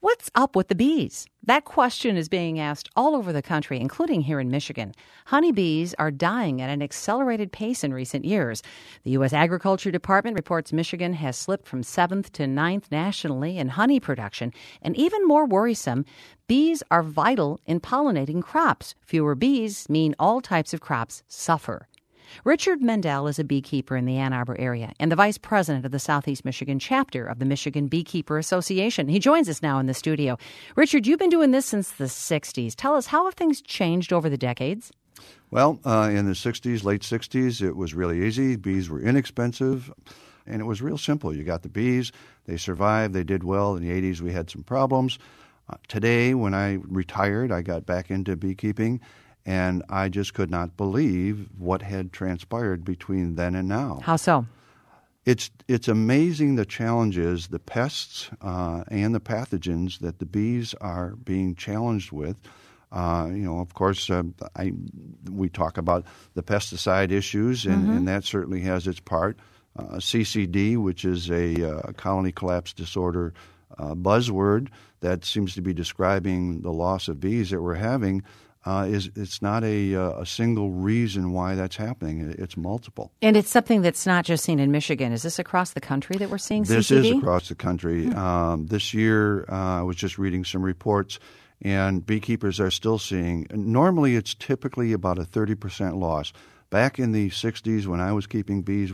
What's up with the bees? That question is being asked all over the country, including here in Michigan. Honeybees are dying at an accelerated pace in recent years. The U.S. Agriculture Department reports Michigan has slipped from 7th to 9th nationally in honey production. And even more worrisome, bees are vital in pollinating crops. Fewer bees mean all types of crops suffer. Richard Mendel is a beekeeper in the Ann Arbor area and the vice president of the Southeast Michigan chapter of the Michigan Beekeeper Association. He joins us now in the studio. Richard, you've been doing this since the 60s. Tell us, how have things changed over the decades? Well, in the 60s, late 60s, it was really easy. Bees were inexpensive, and it was real simple. You got the bees, they survived, they did well. In the 80s, we had some problems. Today, when I retired, I got back into beekeeping, and I just could not believe what had transpired between then and now. How so? It's amazing the challenges, the pests and the pathogens that the bees are being challenged with. Of course, we talk about the pesticide issues, and that certainly has its part. CCD, which is a colony collapse disorder buzzword that seems to be describing the loss of bees that we're having, it's not a single reason why that's happening. It's multiple. And it's something that's not just seen in Michigan. Is this across the country that we're seeing CCD? This is across the country. This year, I was just reading some reports, and beekeepers are still seeing, normally it's typically about a 30% loss. Back in the 60s when I was keeping bees,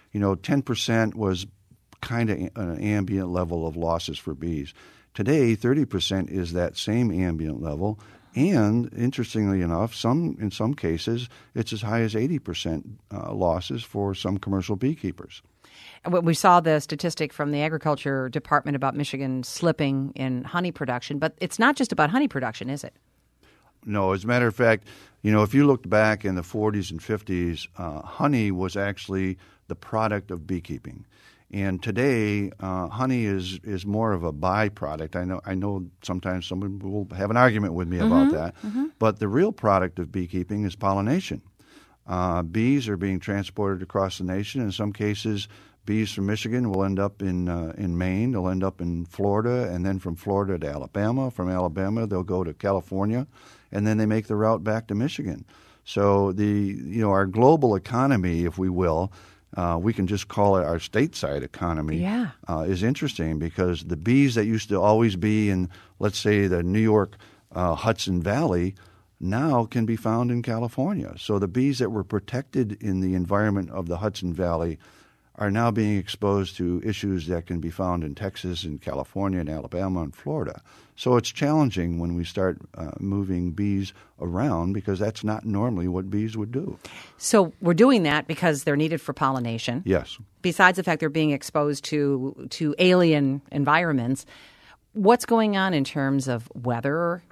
10% was kind of an ambient level of losses for bees. Today, 30% is that same ambient level. And interestingly enough, in some cases, it's as high as 80% losses for some commercial beekeepers. We saw the statistic from the Agriculture Department about Michigan slipping in honey production, but it's not just about honey production, is it? No, as a matter of fact, if you looked back in the 40s and 50s, honey was actually the product of beekeeping. And today, honey is more of a byproduct. I know sometimes someone will have an argument with me about that. But the real product of beekeeping is pollination. Bees are being transported across the nation. In some cases, bees from Michigan will end up in Maine. They'll end up in Florida, and then from Florida to Alabama. From Alabama, they'll go to California, and then they make the route back to Michigan. So our global economy, if we will, we can just call it our stateside economy, is interesting because the bees that used to always be in, let's say, the New York Hudson Valley now can be found in California. So the bees that were protected in the environment of the Hudson Valley are now being exposed to issues that can be found in Texas and California and Alabama and Florida. So it's challenging when we start moving bees around because that's not normally what bees would do. So we're doing that because they're needed for pollination. Yes. Besides the fact they're being exposed to alien environments, what's going on in terms of weather,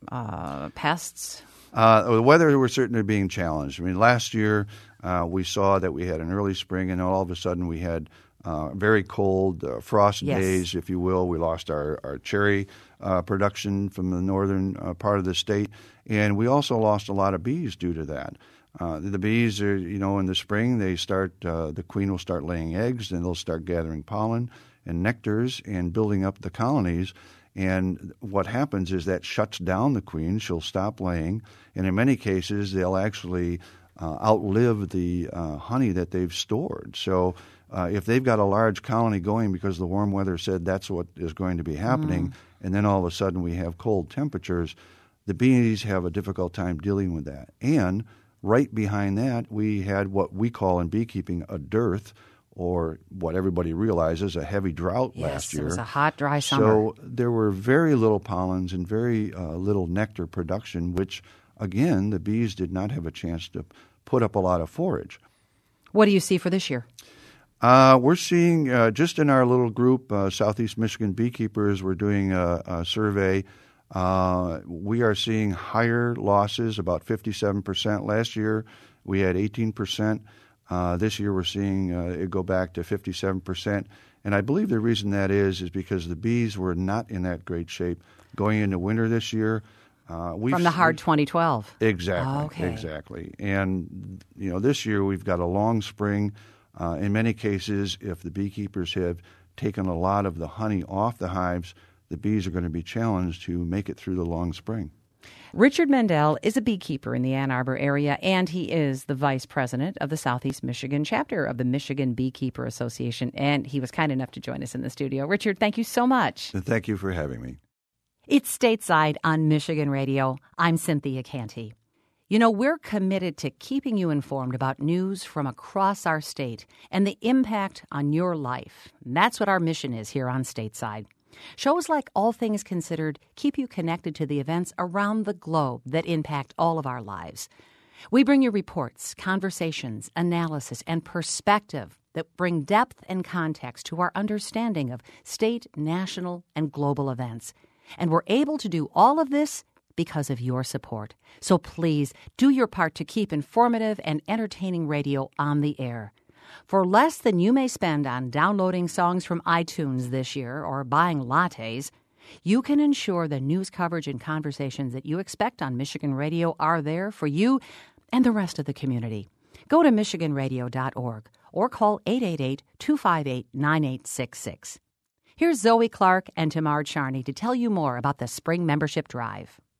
pests? The weather, we're certainly being challenged. I mean, last year we saw that we had an early spring, and all of a sudden we had very cold frost days, if you will. We lost our cherry production from the northern part of the state, and we also lost a lot of bees due to that. The bees are, in the spring, they start, the queen will start laying eggs, and they'll start gathering pollen and nectars and building up the colonies. And what happens is that shuts down the queen. She'll stop laying, and in many cases, they'll actually outlive the honey that they've stored. So if they've got a large colony going because the warm weather said that's what is going to be happening, and then all of a sudden we have cold temperatures, the bees have a difficult time dealing with that. And right behind that, we had what we call in beekeeping a dearth, or what everybody realizes, a heavy drought last year. Yes, it was a hot, dry summer. So there were very little pollens and very little nectar production, which, again, the bees did not have a chance to put up a lot of forage. What do you see for this year? We're seeing, just in our little group, Southeast Michigan Beekeepers, we're doing a survey. We are seeing higher losses, about 57%. Last year, we had 18%. This year we're seeing it go back to 57%. And I believe the reason that is because the bees were not in that great shape going into winter this year. From the hard 2012. Exactly, okay. Exactly. And, this year we've got a long spring. In many cases, if the beekeepers have taken a lot of the honey off the hives, the bees are going to be challenged to make it through the long spring. Richard Mendel is a beekeeper in the Ann Arbor area, and he is the vice president of the Southeast Michigan chapter of the Michigan Beekeeper Association, and he was kind enough to join us in the studio. Richard, thank you so much. Thank you for having me. It's Stateside on Michigan Radio. I'm Cynthia Canty. You know, we're committed to keeping you informed about news from across our state and the impact on your life. And that's what our mission is here on Stateside. Shows like All Things Considered keep you connected to the events around the globe that impact all of our lives. We bring you reports, conversations, analysis, and perspective that bring depth and context to our understanding of state, national, and global events. And we're able to do all of this because of your support. So please do your part to keep informative and entertaining radio on the air. For less than you may spend on downloading songs from iTunes this year or buying lattes, you can ensure the news coverage and conversations that you expect on Michigan Radio are there for you and the rest of the community. Go to MichiganRadio.org or call 888-258-9866. Here's Zoe Clark and Tamar Charney to tell you more about the Spring Membership Drive.